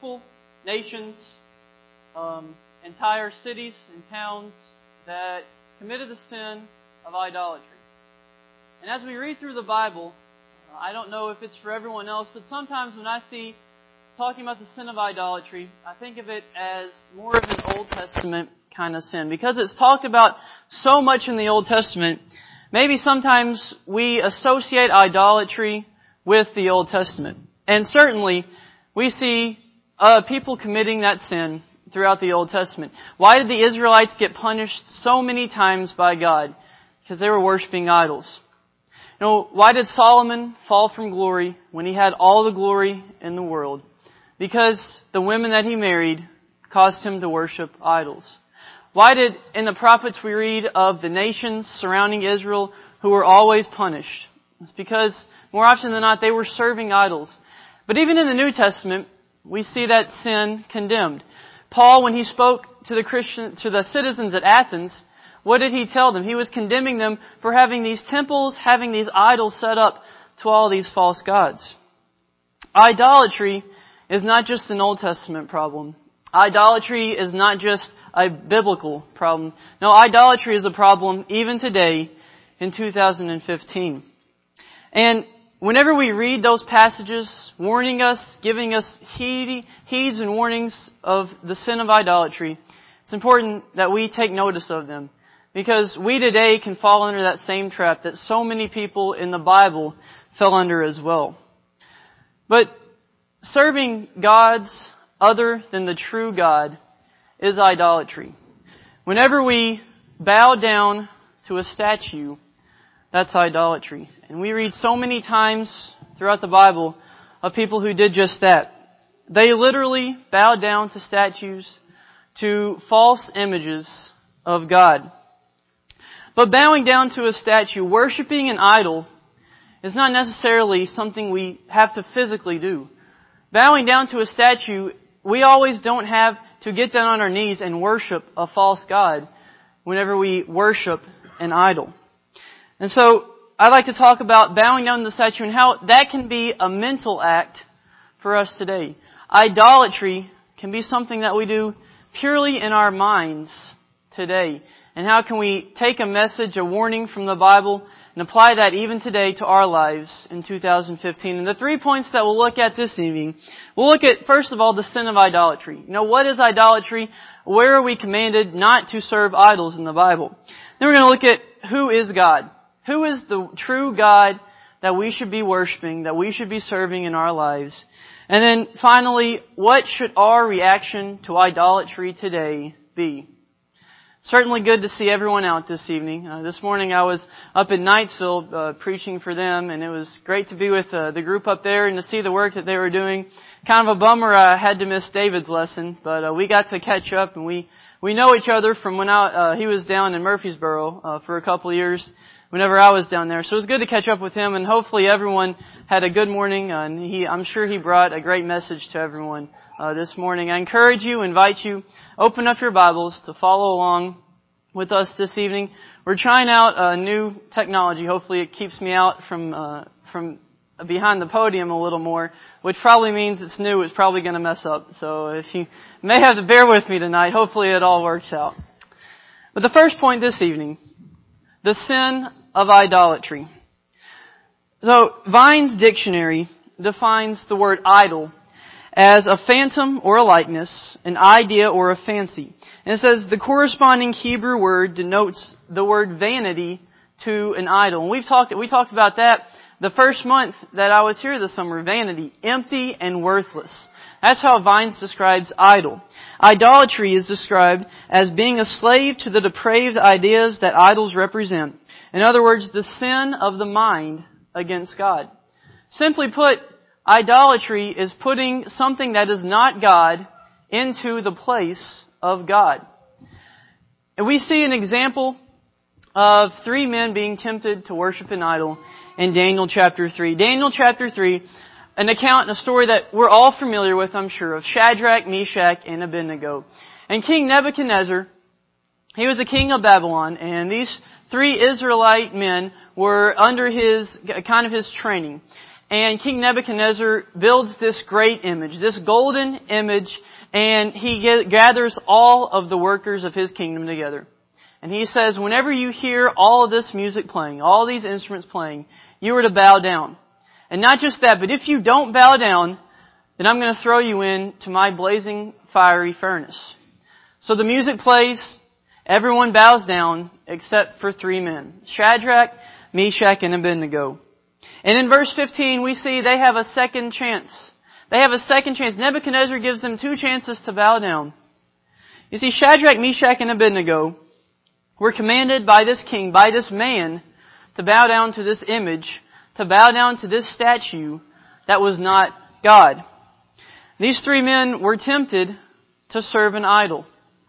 people, nations, entire cities and towns that committed the sin of idolatry. And as we read through the Bible, I don't know if it's for everyone else, but sometimes when I see talking about the sin of idolatry, I think of it as more of an Old Testament kind of sin. Because it's talked about so much in the Old Testament, maybe sometimes we associate idolatry with the Old Testament. And certainly, we see people committing that sin throughout the Old Testament. Why did the Israelites get punished so many times by God? Because they were worshiping idols. You know, why did Solomon fall from glory when he had all the glory in the world? Because the women that he married caused him to worship idols. Why did, in the prophets we read of the nations surrounding Israel who were always punished? It's because, more often than not, they were serving idols. But even in the New Testament, we see that sin condemned. Paul, when he spoke to the citizens at Athens, what did he tell them? He was condemning them for having these temples, having these idols set up to all these false gods. Idolatry is not just an Old Testament problem. Idolatry is not just a biblical problem. No, idolatry is a problem even today in 2015. And whenever we read those passages warning us, giving us heeds and warnings of the sin of idolatry, it's important that we take notice of them. Because we today can fall under that same trap that so many people in the Bible fell under as well. But serving gods other than the true God is idolatry. Whenever we bow down to a statue, that's idolatry. And we read so many times throughout the Bible of people who did just that. They literally bowed down to statues, to false images of God. But bowing down to a statue, worshiping an idol, is not necessarily something we have to physically do. Bowing down to a statue, we always don't have to get down on our knees and worship a false god whenever we worship an idol. And so, I'd like to talk about bowing down to the statue and how that can be a mental act for us today. Idolatry can be something that we do purely in our minds today. And how can we take a message, a warning from the Bible, and apply that even today to our lives in 2015? And the 3 points that we'll look at this evening, we'll look at, first of all, the sin of idolatry. You know, what is idolatry? Where are we commanded not to serve idols in the Bible? Then we're going to look at who is God. Who is the true God that we should be worshiping, that we should be serving in our lives? And then finally, what should our reaction to idolatry today be? Certainly good to see everyone out this evening. This morning I was up in Knightsville preaching for them, and it was great to be with the group up there and to see the work that they were doing. Kind of a bummer I had to miss David's lesson, but we got to catch up, and we know each other from when he was down in Murfreesboro for a couple of years whenever I was down there. So it was good to catch up with him, and hopefully everyone had a good morning, and I'm sure he brought a great message to everyone this morning. I encourage you, invite you, open up your Bibles to follow along with us this evening. We're trying out a new technology. Hopefully it keeps me out from behind the podium a little more, which probably means it's new. It's probably going to mess up. So if you may have to bear with me tonight, hopefully it all works out. But the first point this evening, the sin of idolatry. So Vine's dictionary defines the word idol as a phantom or a likeness, an idea or a fancy. And it says the corresponding Hebrew word denotes the word vanity to an idol. And we talked about that the first month that I was here this summer. Vanity, empty and worthless. That's how Vines describes idol. Idolatry is described as being a slave to the depraved ideas that idols represent. In other words, the sin of the mind against God. Simply put, idolatry is putting something that is not God into the place of God. And we see an example of 3 men being tempted to worship an idol in Daniel chapter 3. Daniel chapter 3, an account, a story that we're all familiar with, I'm sure, of Shadrach, Meshach, and Abednego. And King Nebuchadnezzar, he was the king of Babylon, and these 3 Israelite men were under his training. and King Nebuchadnezzar builds this great image, this golden image, and he gathers all of the workers of his kingdom together. And he says, whenever you hear all of this music playing, all these instruments playing, you are to bow down. And not just that, but if you don't bow down, then I'm going to throw you into my blazing fiery furnace. So the music plays, everyone bows down except for 3 men, Shadrach, Meshach, and Abednego. And in verse 15, we see they have a second chance. They have a second chance. Nebuchadnezzar gives them 2 chances to bow down. You see, Shadrach, Meshach, and Abednego were commanded by this king, by this man, to bow down to this image, to bow down to this statue that was not God. These 3 men were tempted to serve an idol.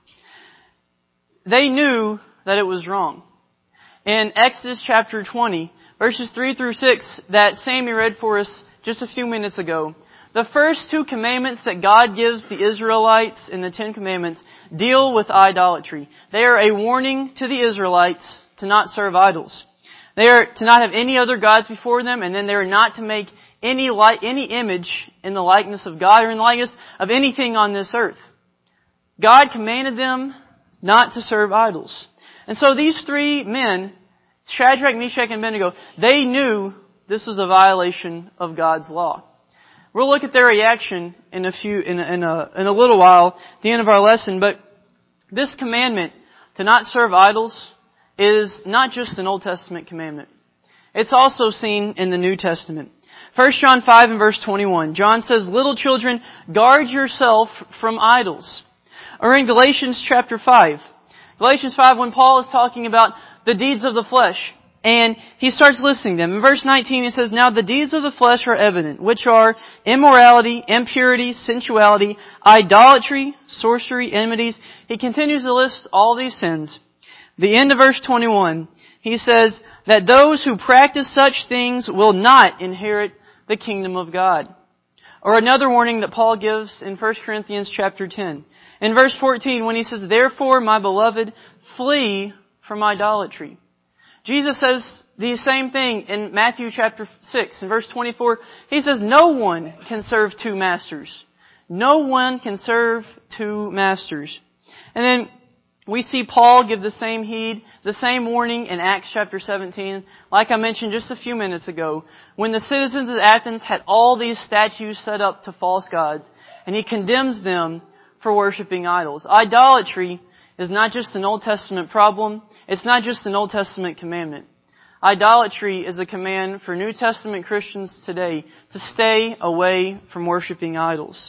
They knew that it was wrong. In Exodus chapter 20, verses 3 through 6, that Sammy read for us just a few minutes ago, the first 2 commandments that God gives the Israelites in the 10 commandments deal with idolatry. They are a warning to the Israelites to not serve idols. They are to not have any other gods before them, and then they are not to make any image in the likeness of God or in the likeness of anything on this earth. God commanded them not to serve idols. And so these 3 men, Shadrach, Meshach, and Abednego, they knew this was a violation of God's law. We'll look at their reaction in a little while, at the end of our lesson, but this commandment to not serve idols is not just an Old Testament commandment. It's also seen in the New Testament. 1 John 5 and verse 21, John says, "Little children, guard yourself from idols." Or in Galatians chapter 5. Galatians 5, when Paul is talking about the deeds of the flesh, and he starts listing them. In verse 19 he says, "Now the deeds of the flesh are evident, which are immorality, impurity, sensuality, idolatry, sorcery, enmities." He continues to list all these sins. The end of verse 21, he says that those who practice such things will not inherit the kingdom of God. Or another warning that Paul gives in 1 Corinthians chapter 10. In verse 14, when he says, "Therefore, my beloved, flee from idolatry." Jesus says the same thing in Matthew chapter 6. In verse 24, he says, "No one can serve 2 masters. No one can serve 2 masters." And then we see Paul give the same heed, the same warning in Acts chapter 17, like I mentioned just a few minutes ago, when the citizens of Athens had all these statues set up to false gods, and he condemns them for worshiping idols. Idolatry is not just an Old Testament problem. It's not just an Old Testament commandment. Idolatry is a command for New Testament Christians today to stay away from worshiping idols.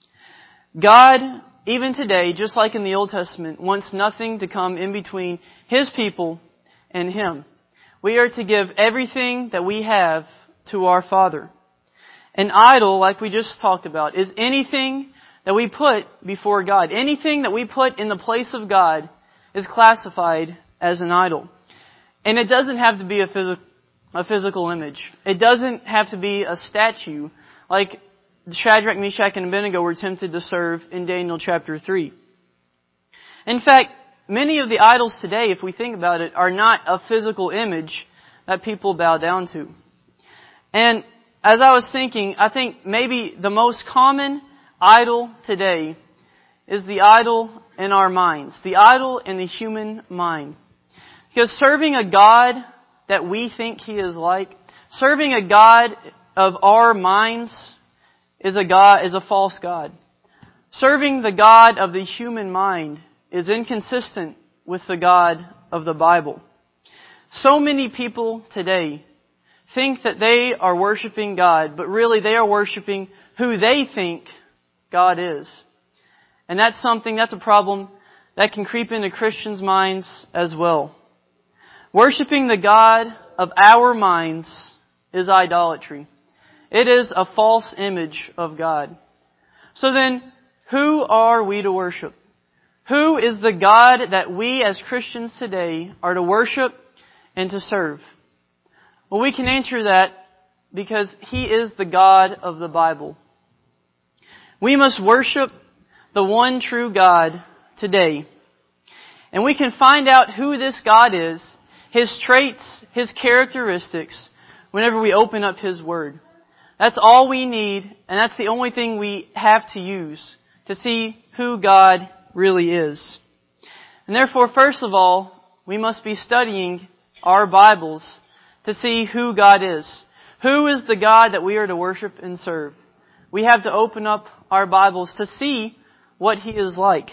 God, even today, just like in the Old Testament, wants nothing to come in between His people and Him. We are to give everything that we have to our Father. An idol, like we just talked about, is anything that we put before God. Anything that we put in the place of God is classified as an idol. And it doesn't have to be a physical image. It doesn't have to be a statue like Shadrach, Meshach, and Abednego were tempted to serve in Daniel chapter 3. In fact, many of the idols today, if we think about it, are not a physical image that people bow down to. And as I was thinking, I think maybe the most common idol today is the idol in our minds, the idol in the human mind. Because serving a God that we think He is like, serving a God of our minds is a false God. Serving the God of the human mind is inconsistent with the God of the Bible. So many people today think that they are worshiping God, but really they are worshiping who they think God is. And that's a problem that can creep into Christians' minds as well. Worshipping the God of our minds is idolatry. It is a false image of God. So then, who are we to worship? Who is the God that we as Christians today are to worship and to serve? Well, we can answer that because He is the God of the Bible. We must worship the one true God today. And we can find out who this God is, His traits, His characteristics, whenever we open up His Word. That's all we need, and that's the only thing we have to use to see who God really is. And therefore, first of all, we must be studying our Bibles to see who God is. Who is the God that we are to worship and serve? We have to open up our Bibles to see what He is like.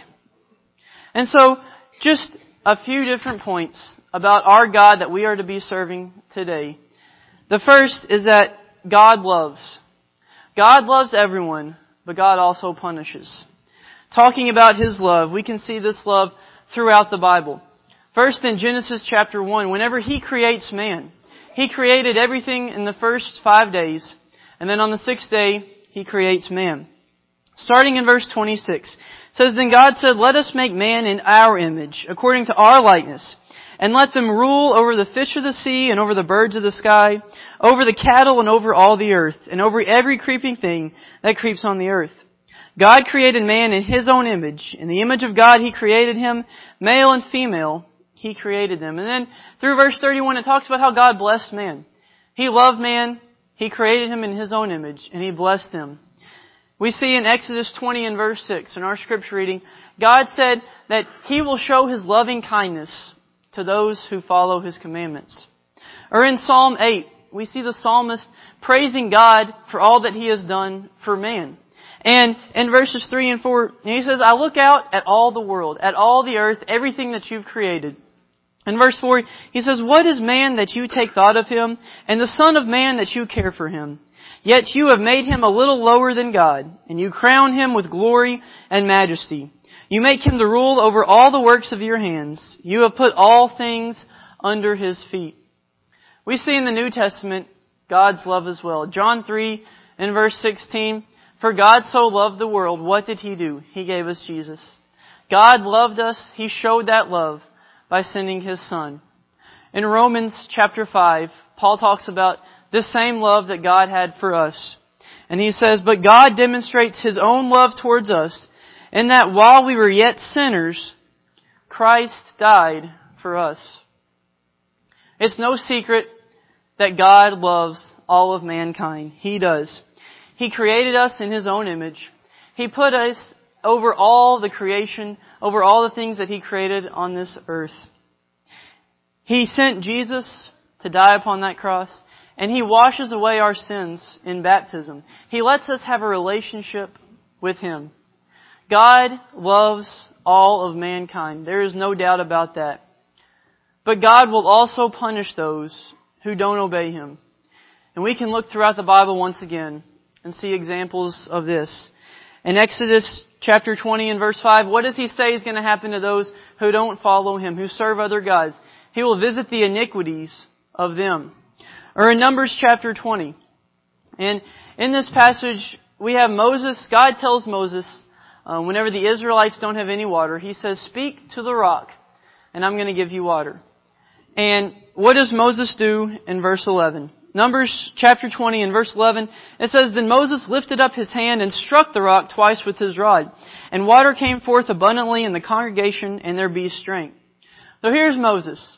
And so, just a few different points about our God that we are to be serving today. The first is that God loves. God loves everyone, but God also punishes. Talking about His love, we can see this love throughout the Bible. First in Genesis chapter 1, whenever He creates man, He created everything in the first 5 days, and then on the 6th day, He creates man. Starting in verse 26, it says, Then God said, Let us make man in our image, according to our likeness, and let them rule over the fish of the sea, and over the birds of the sky, over the cattle, and over all the earth, and over every creeping thing that creeps on the earth. God created man in His own image. In the image of God He created him, male and female, He created them. And then through verse 31 it talks about how God blessed man. He loved man, He created him in His own image, and He blessed him. We see in Exodus 20 and verse 6 in our scripture reading, God said that He will show His loving kindness to those who follow His commandments. Or in Psalm 8, we see the psalmist praising God for all that He has done for man. And in verses 3 and 4, he says, I look out at all the world, at all the earth, everything that You've created. In verse 4, he says, What is man that You take thought of him, and the son of man that You care for him? Yet You have made him a little lower than God, and You crown him with glory and majesty. You make him to rule over all the works of Your hands. You have put all things under His feet. We see in the New Testament God's love as well. John 3 and verse 16, For God so loved the world, what did He do? He gave us Jesus. God loved us. He showed that love by sending His Son. In Romans chapter 5, Paul talks about this same love that God had for us. And he says, But God demonstrates His own love towards us, in that while we were yet sinners, Christ died for us. It's no secret that God loves all of mankind. He does. He created us in His own image. He put us over all the creation, over all the things that He created on this earth. He sent Jesus to die upon that cross, and He washes away our sins in baptism. He lets us have a relationship with Him. God loves all of mankind. There is no doubt about that. But God will also punish those who don't obey Him. And we can look throughout the Bible once again and see examples of this. In Exodus chapter 20 and verse 5, what does He say is going to happen to those who don't follow Him, who serve other gods? He will visit the iniquities of them. Or in Numbers chapter 20. And in this passage, we have Moses. God tells Moses, whenever the Israelites don't have any water, He says, Speak to the rock, and I'm going to give you water. And what does Moses do in verse 11? Numbers chapter 20 and verse 11, it says, Then Moses lifted up his hand and struck the rock twice with his rod, and water came forth abundantly in the congregation, and there be strength. So here's Moses.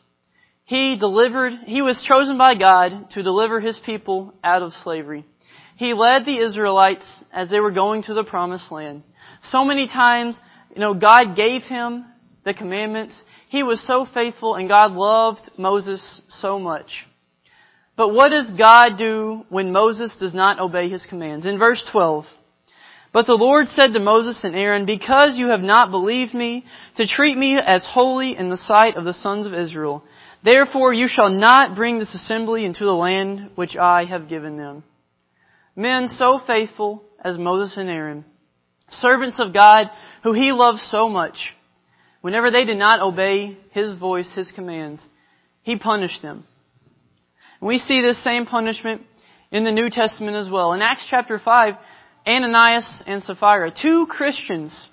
He was chosen by God to deliver His people out of slavery. He led the Israelites as they were going to the promised land. So many times, God gave him the commandments. He was so faithful, and God loved Moses so much. But what does God do when Moses does not obey His commands? In verse 12, But the Lord said to Moses and Aaron, Because you have not believed Me, to treat Me as holy in the sight of the sons of Israel, therefore you shall not bring this assembly into the land which I have given them. Men so faithful as Moses and Aaron, servants of God who He loves so much, whenever they did not obey His voice, His commands, He punished them. And we see this same punishment in the New Testament as well. In Acts chapter 5, Ananias and Sapphira, two Christians,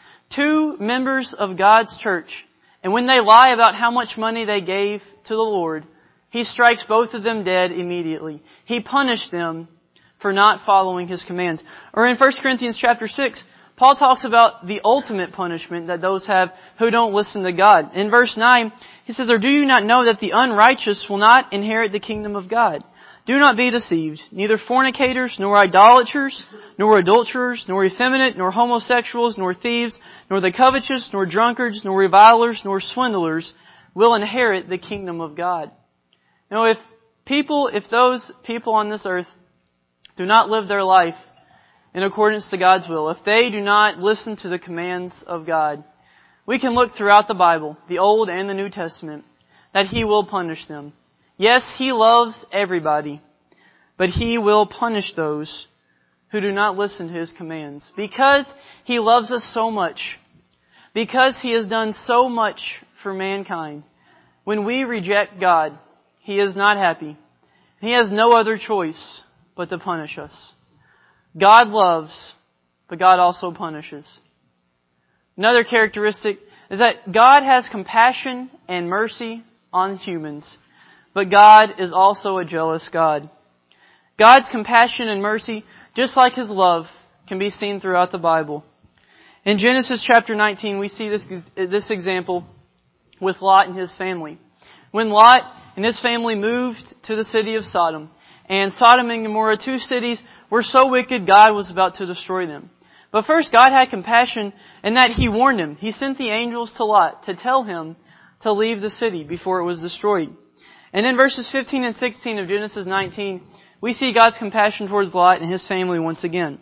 two members of God's church, and when they lie about how much money they gave to the Lord, He strikes both of them dead immediately. He punished them for not following His commands. Or in 1 Corinthians chapter 6, Paul talks about the ultimate punishment that those have who don't listen to God. In verse 9, he says, Or do you not know that the unrighteous will not inherit the kingdom of God? Do not be deceived. Neither fornicators, nor idolaters, nor adulterers, nor effeminate, nor homosexuals, nor thieves, nor the covetous, nor drunkards, nor revilers, nor swindlers will inherit the kingdom of God. Now, if those people on this earth do not live their life in accordance to God's will, if they do not listen to the commands of God, we can look throughout the Bible, the Old and the New Testament, that He will punish them. Yes, He loves everybody, but He will punish those who do not listen to His commands. Because He loves us so much, because He has done so much for mankind, when we reject God, He is not happy. He has no other choice but to punish us. God loves, but God also punishes. Another characteristic is that God has compassion and mercy on humans, but God is also a jealous God. God's compassion and mercy, just like His love, can be seen throughout the Bible. In Genesis chapter 19, we see this example with Lot and his family. When Lot and his family moved to the city of Sodom, and Sodom and Gomorrah, two cities, were so wicked God was about to destroy them. But first, God had compassion in that He warned him. He sent the angels to Lot to tell him to leave the city before it was destroyed. And in verses 15 and 16 of Genesis 19, we see God's compassion towards Lot and his family once again.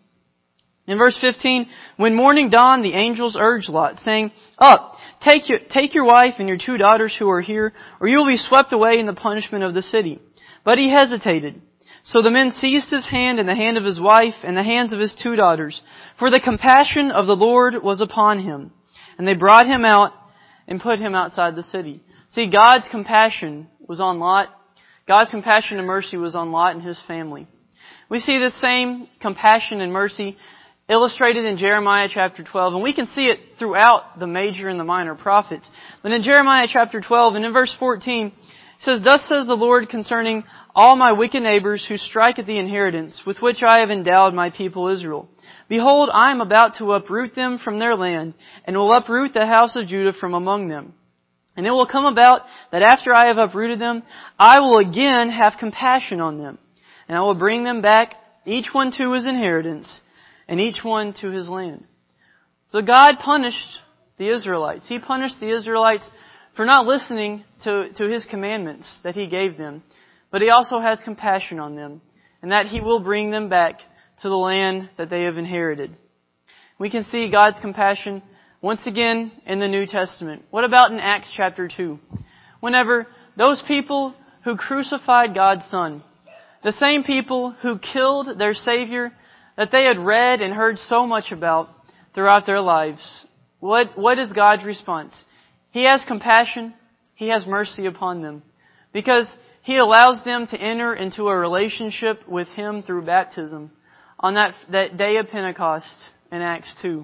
In verse 15, when morning dawned, the angels urged Lot, saying, "Up, take your wife and your 2 daughters who are here, or you will be swept away in the punishment of the city." But he hesitated. So the men seized his hand and the hand of his wife and the hands of his 2 daughters, for the compassion of the Lord was upon him. And they brought him out and put him outside the city. See, God's compassion was on Lot. God's compassion and mercy was on Lot and his family. We see the same compassion and mercy illustrated in Jeremiah chapter 12, and we can see it throughout the major and the minor prophets. But in Jeremiah chapter 12 and in verse 14, it says, "Thus says the Lord concerning all my wicked neighbors who strike at the inheritance with which I have endowed my people Israel. Behold, I am about to uproot them from their land, and will uproot the house of Judah from among them. And it will come about that after I have uprooted them, I will again have compassion on them. And I will bring them back, each one to his inheritance, and each one to his land." So God punished the Israelites. He punished the Israelites for not listening to His commandments that He gave them. But He also has compassion on them, and that He will bring them back to the land that they have inherited. We can see God's compassion once again in the New Testament. What about in Acts chapter 2? Whenever those people who crucified God's Son, the same people who killed their Savior that they had read and heard so much about throughout their lives, what is God's response? He has compassion. He has mercy upon them, because He allows them to enter into a relationship with Him through baptism on that day of Pentecost in Acts 2.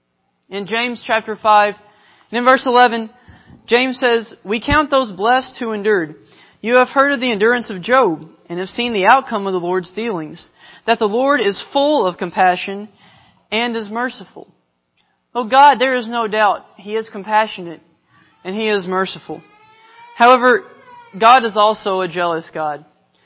In James chapter 5, and in verse 11, James says, "We count those blessed who endured. You have heard of the endurance of Job, and have seen the outcome of the Lord's dealings, that the Lord is full of compassion and is merciful." Oh God, there is no doubt He is compassionate and He is merciful. However, God is also a jealous God.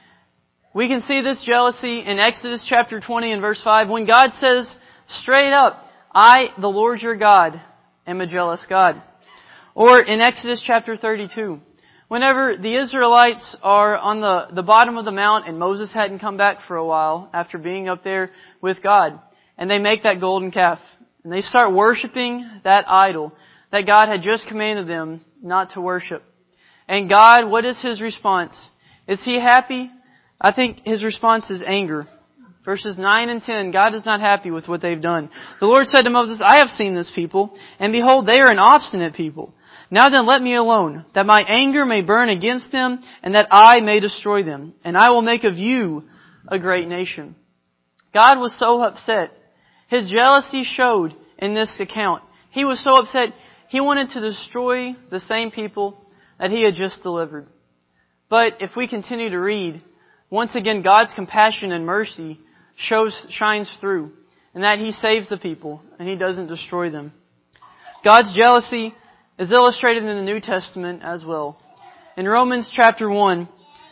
We can see this jealousy in Exodus chapter 20 and verse 5, when God says straight up, "I, the Lord your God, am a jealous God." Or in Exodus chapter 32, whenever the Israelites are on the bottom of the mount and Moses hadn't come back for a while after being up there with God, and they make that golden calf, and they start worshiping that idol that God had just commanded them not to worship. And God, what is His response? Is He happy? I think His response is anger. Verses 9 and 10, God is not happy with what they've done. The Lord said to Moses, "I have seen this people, and behold, they are an obstinate people. Now then let me alone, that my anger may burn against them, and that I may destroy them. And I will make of you a great nation." God was so upset. His jealousy showed in this account. He was so upset, He wanted to destroy the same people that He had just delivered. But if we continue to read, once again God's compassion and mercy shines through, and that He saves the people and He doesn't destroy them. God's jealousy is illustrated in the New Testament as well. In Romans chapter 1,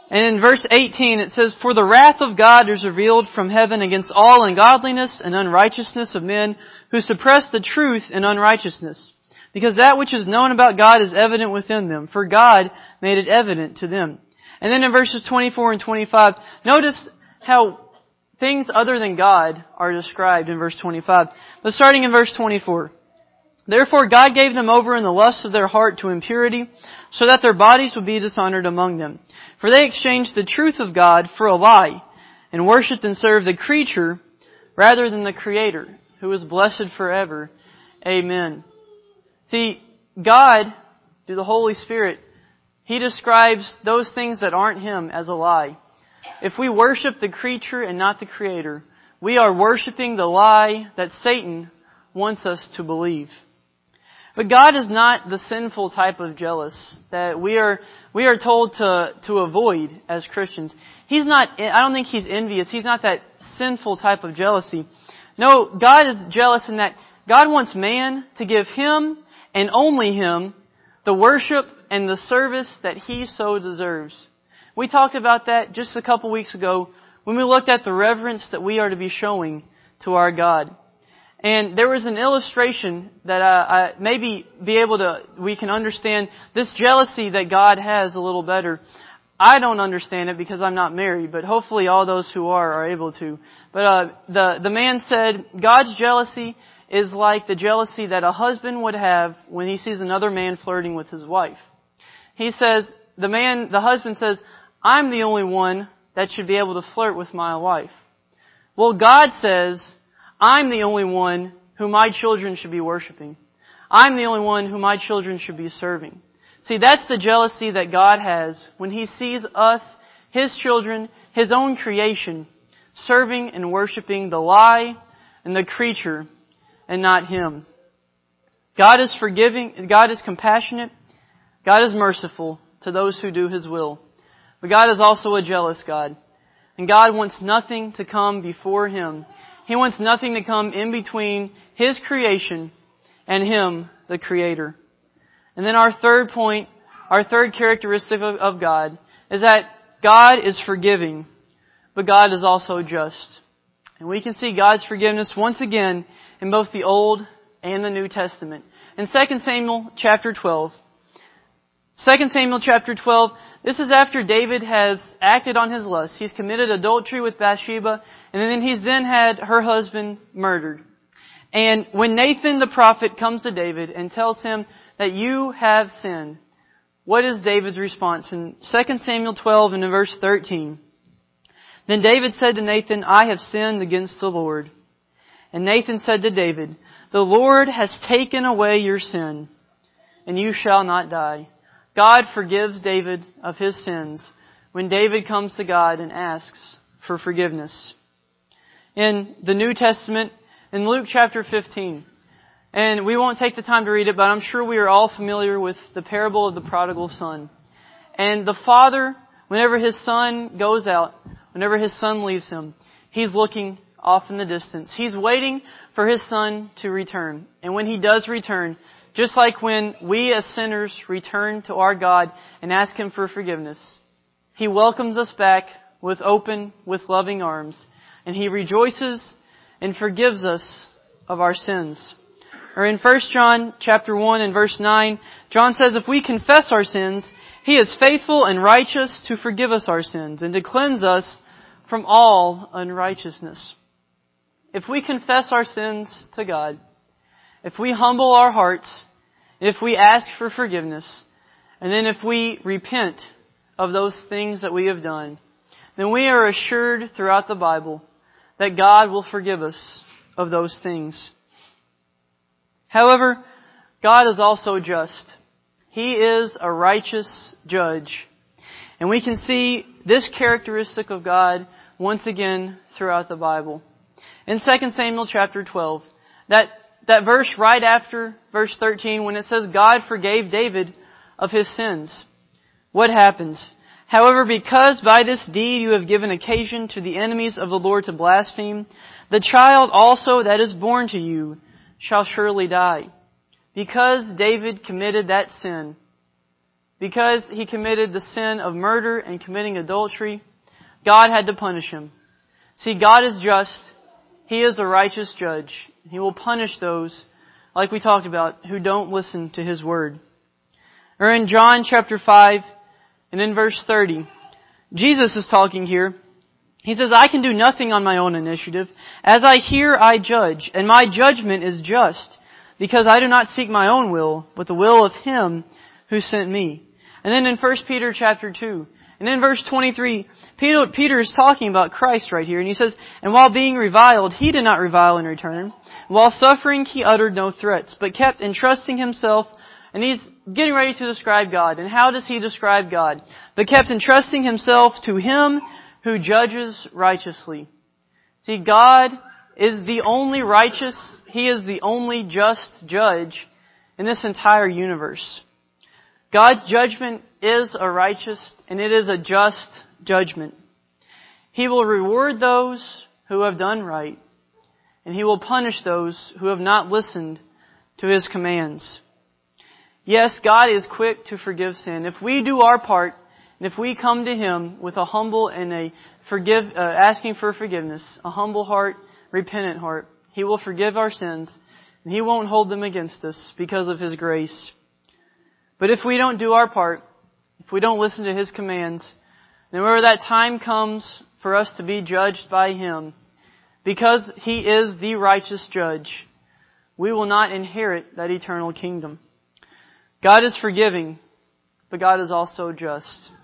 And in verse 18 it says, "For the wrath of God is revealed from heaven against all ungodliness and unrighteousness of men who suppress the truth in unrighteousness. Because that which is known about God is evident within them, for God made it evident to them." And then in verses 24 and 25, notice how things other than God are described in verse 25. But starting in verse 24. "Therefore God gave them over in the lusts of their heart to impurity, so that their bodies would be dishonored among them. For they exchanged the truth of God for a lie, and worshipped and served the creature rather than the Creator, who is blessed forever. Amen." See, God, through the Holy Spirit, He describes those things that aren't Him as a lie. If we worship the creature and not the Creator, we are worshiping the lie that Satan wants us to believe. But God is not the sinful type of jealous that we are told to avoid as Christians. He's not, I don't think He's envious. He's not that sinful type of jealousy. No, God is jealous in that God wants man to give Him and only Him the worship and the service that He so deserves. We talked about that just a couple weeks ago when we looked at the reverence that we are to be showing to our God. And there was an illustration that we can understand this jealousy that God has a little better. I don't understand it because I'm not married, but hopefully all those who are able to. But the man said, God's jealousy is like the jealousy that a husband would have when he sees another man flirting with his wife. He says, the husband says, "I'm the only one that should be able to flirt with my wife." Well, God says, "I'm the only one who my children should be worshiping. I'm the only one who my children should be serving." See, that's the jealousy that God has when He sees us, His children, His own creation, serving and worshiping the lie and the creature and not Him. God is forgiving, God is compassionate, God is merciful to those who do His will. But God is also a jealous God. And God wants nothing to come before Him. He wants nothing to come in between His creation and Him, the Creator. And then our third point, our third characteristic of God is that God is forgiving, but God is also just. And we can see God's forgiveness once again in both the Old and the New Testament. In 2 Samuel chapter 12, 2 Samuel chapter 12, this is after David has acted on his lust. He's committed adultery with Bathsheba, and then he's had her husband murdered. And when Nathan the prophet comes to David and tells him that you have sinned, what is David's response? In 2 Samuel 12 and in verse 13, "Then David said to Nathan, I have sinned against the Lord. And Nathan said to David, The Lord has taken away your sin, and you shall not die." God forgives David of his sins when David comes to God and asks for forgiveness. In the New Testament, in Luke chapter 15, and we won't take the time to read it, but I'm sure we are all familiar with the parable of the prodigal son. And the father, whenever his son goes out, whenever his son leaves him, he's looking off in the distance. He's waiting for his son to return. And when he does return, just like when we as sinners return to our God and ask Him for forgiveness, He welcomes us back with loving arms, and He rejoices and forgives us of our sins. Or in 1 John chapter 1 and verse 9, John says, "If we confess our sins, He is faithful and righteous to forgive us our sins and to cleanse us from all unrighteousness." If we confess our sins to God, if we humble our hearts, if we ask for forgiveness, and then if we repent of those things that we have done, then we are assured throughout the Bible that God will forgive us of those things. However, God is also just. He is a righteous judge. And we can see this characteristic of God once again throughout the Bible. In 2 Samuel chapter 12, that verse right after verse 13, when it says God forgave David of his sins, what happens? "However, because by this deed you have given occasion to the enemies of the Lord to blaspheme, the child also that is born to you shall surely die." Because David committed that sin, because he committed the sin of murder and committing adultery, God had to punish him. See, God is just. He is a righteous judge. He will punish those, like we talked about, who don't listen to His word. Or in John chapter 5 and in verse 30, Jesus is talking here. He says, I can do nothing on my own initiative. As I hear, I judge, and my judgment is just, because I do not seek my own will, but the will of Him who sent me. And then in 1 Peter chapter 2, and in verse 23, Peter is talking about Christ right here, and he says, and while being reviled, He did not revile in return. While suffering, He uttered no threats, but kept entrusting Himself. And he's getting ready to describe God. And how does he describe God? But kept entrusting himself to Him who judges righteously. See, God is the only righteous, He is the only just judge in this entire universe. God's judgment is a righteous and it is a just judgment. He will reward those who have done right, and He will punish those who have not listened to His commands. Yes, God is quick to forgive sin. If we do our part, and if we come to Him with a humble and asking for forgiveness, a humble heart, repentant heart, He will forgive our sins, and He won't hold them against us because of His grace. But if we don't do our part, if we don't listen to His commands, then whenever that time comes for us to be judged by Him, because He is the righteous judge, we will not inherit that eternal kingdom. God is forgiving, but God is also just.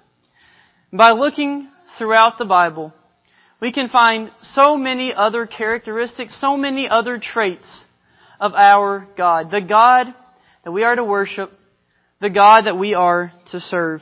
By looking throughout the Bible, we can find so many other characteristics, so many other traits of our God. The God that we are to worship, the God that we are to serve.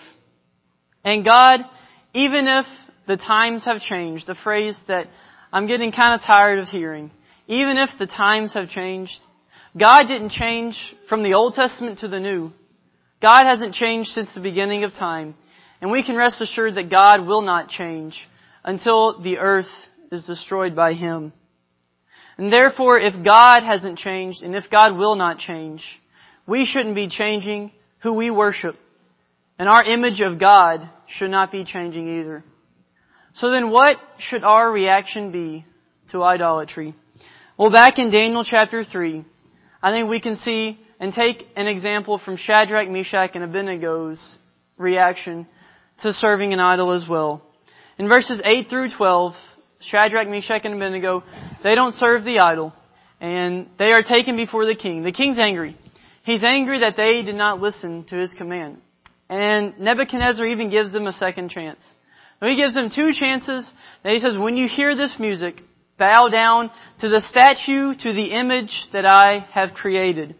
And God, even if the times have changed, the phrase that I'm getting kind of tired of hearing, even if the times have changed, God didn't change from the Old Testament to the New. God hasn't changed since the beginning of time. And we can rest assured that God will not change until the earth is destroyed by Him. And therefore, if God hasn't changed, and if God will not change, we shouldn't be changing who we worship. And our image of God should not be changing either. So then what should our reaction be to idolatry? Well, back in Daniel chapter 3, I think we can see and take an example from Shadrach, Meshach, and Abednego's reaction to serving an idol as well. In verses 8 through 12, Shadrach, Meshach, and Abednego, they don't serve the idol, and they are taken before the king. The king's angry. He's angry that they did not listen to his command. And Nebuchadnezzar even gives them a second chance. So he gives them two chances. And he says, when you hear this music, bow down to the statue, to the image that I have created.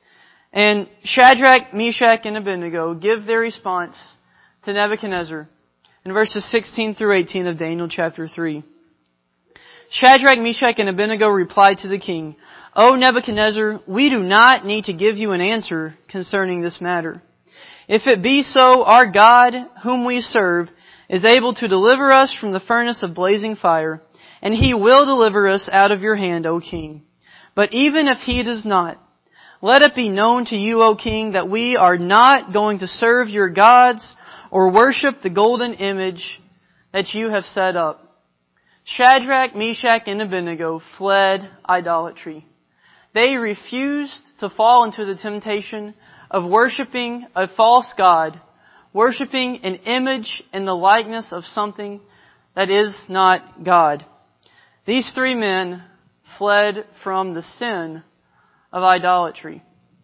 And Shadrach, Meshach, and Abednego give their response to Nebuchadnezzar in verses 16 through 18 of Daniel chapter 3. Shadrach, Meshach, and Abednego replied to the king, O Nebuchadnezzar, we do not need to give you an answer concerning this matter. If it be so, our God, whom we serve, is able to deliver us from the furnace of blazing fire, and He will deliver us out of your hand, O king. But even if He does not, let it be known to you, O king, that we are not going to serve your gods or worship the golden image that you have set up. Shadrach, Meshach, and Abednego fled idolatry. They refused to fall into the temptation of worshiping a false god, worshiping an image in the likeness of something that is not God. These three men fled from the sin of idolatry.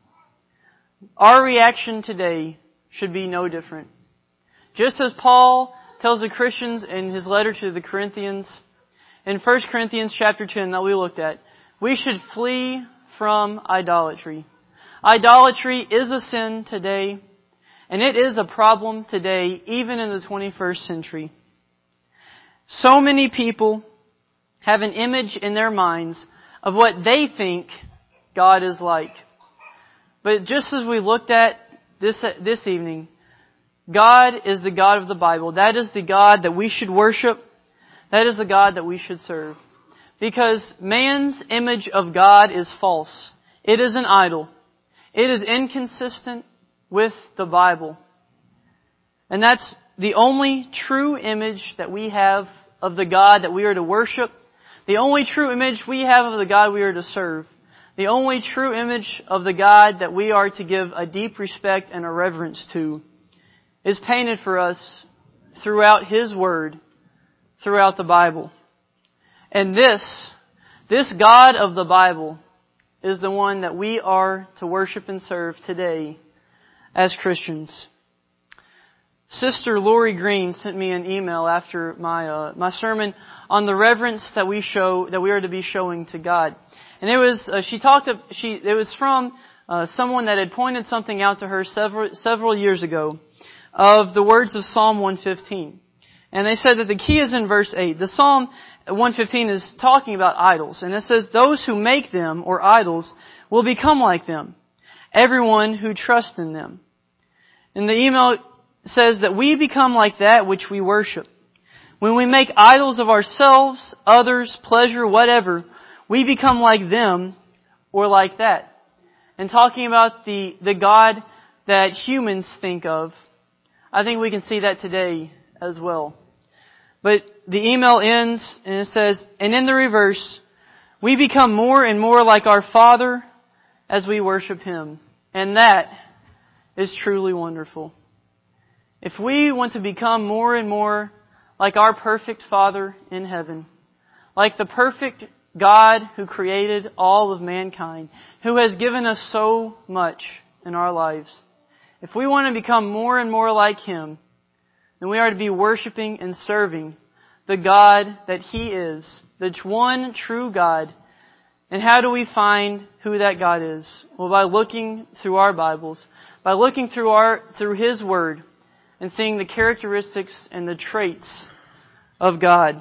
Our reaction today should be no different. Just as Paul tells the Christians in his letter to the Corinthians, in 1 Corinthians chapter 10 that we looked at, we should flee from idolatry. Idolatry is a sin today, and it is a problem today, even in the 21st century. So many people have an image in their minds of what they think God is like. But just as we looked at this evening, God is the God of the Bible. That is the God that we should worship. That is the God that we should serve. Because man's image of God is false. It is an idol. It is inconsistent with the Bible. And that's the only true image that we have of the God that we are to worship. The only true image we have of the God we are to serve. The only true image of the God that we are to give a deep respect and a reverence to is painted for us throughout His Word, throughout the Bible. And this God of the Bible is the one that we are to worship and serve today as Christians. Sister Lori Green sent me an email after my sermon on the reverence that we are to be showing to God. And it was it was from someone that had pointed something out to her several years ago of the words of Psalm 115. And they said that the key is in verse 8. The Psalm 115 is talking about idols. And it says, those who make them, or idols, will become like them. Everyone who trusts in them. And the email says that we become like that which we worship. When we make idols of ourselves, others, pleasure, whatever, we become like them or like that. And talking about the God that humans think of, I think we can see that today as well. But the email ends and it says, and in the reverse, we become more and more like our Father as we worship Him. And that is truly wonderful. If we want to become more and more like our perfect Father in heaven, like the perfect God who created all of mankind, who has given us so much in our lives, if we want to become more and more like Him, then we are to be worshiping and serving the God that He is, the one true God. And how do we find who that God is? Well, by looking through our Bibles, by looking through His Word, and seeing the characteristics and the traits of God.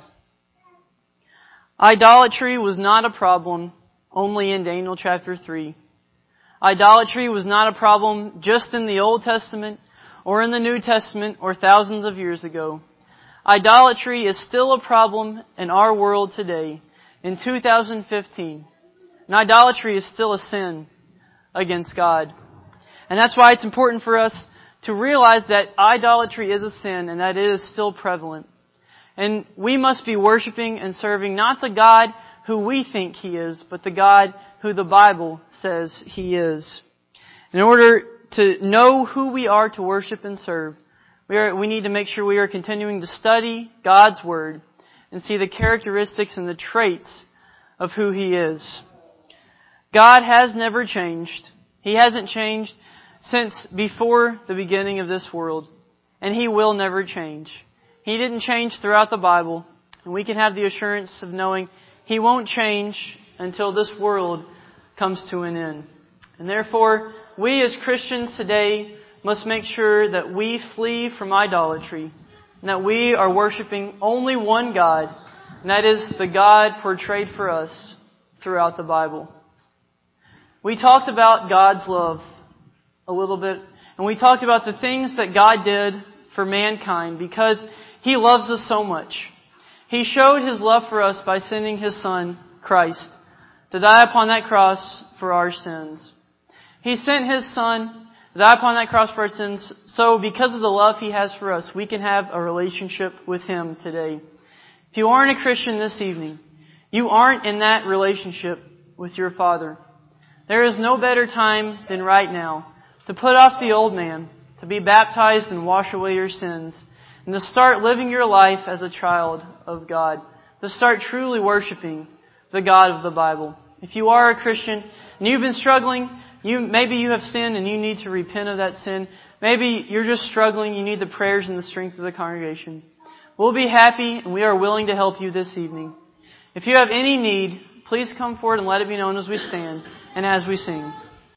Idolatry was not a problem only in Daniel chapter 3. Idolatry was not a problem just in the Old Testament or in the New Testament or thousands of years ago. Idolatry is still a problem in our world today, in 2015. And idolatry is still a sin against God. And that's why it's important for us to realize that idolatry is a sin and that it is still prevalent. And we must be worshiping and serving not the God who we think He is, but the God who the Bible says He is. In order to know who we are to worship and serve, we need to make sure we are continuing to study God's Word and see the characteristics and the traits of who He is. God has never changed. He hasn't changed since before the beginning of this world. And He will never change. He didn't change throughout the Bible. And we can have the assurance of knowing He won't change until this world comes to an end. And therefore, we as Christians today must make sure that we flee from idolatry and that we are worshiping only one God, and that is the God portrayed for us throughout the Bible. We talked about God's love a little bit, and we talked about the things that God did for mankind because He loves us so much. He showed His love for us by sending His Son, Christ, to die upon that cross for our sins. He sent His Son to die upon that cross for our sins, so because of the love He has for us, we can have a relationship with Him today. If you aren't a Christian this evening, you aren't in that relationship with your Father. There is no better time than right now to put off the old man, to be baptized and wash away your sins, and to start living your life as a child of God, to start truly worshiping the God of the Bible. If you are a Christian and you've been struggling, maybe you have sinned and you need to repent of that sin. Maybe you're just struggling, you need the prayers and the strength of the congregation. We'll be happy and we are willing to help you this evening. If you have any need, please come forward and let it be known as we stand and as we sing.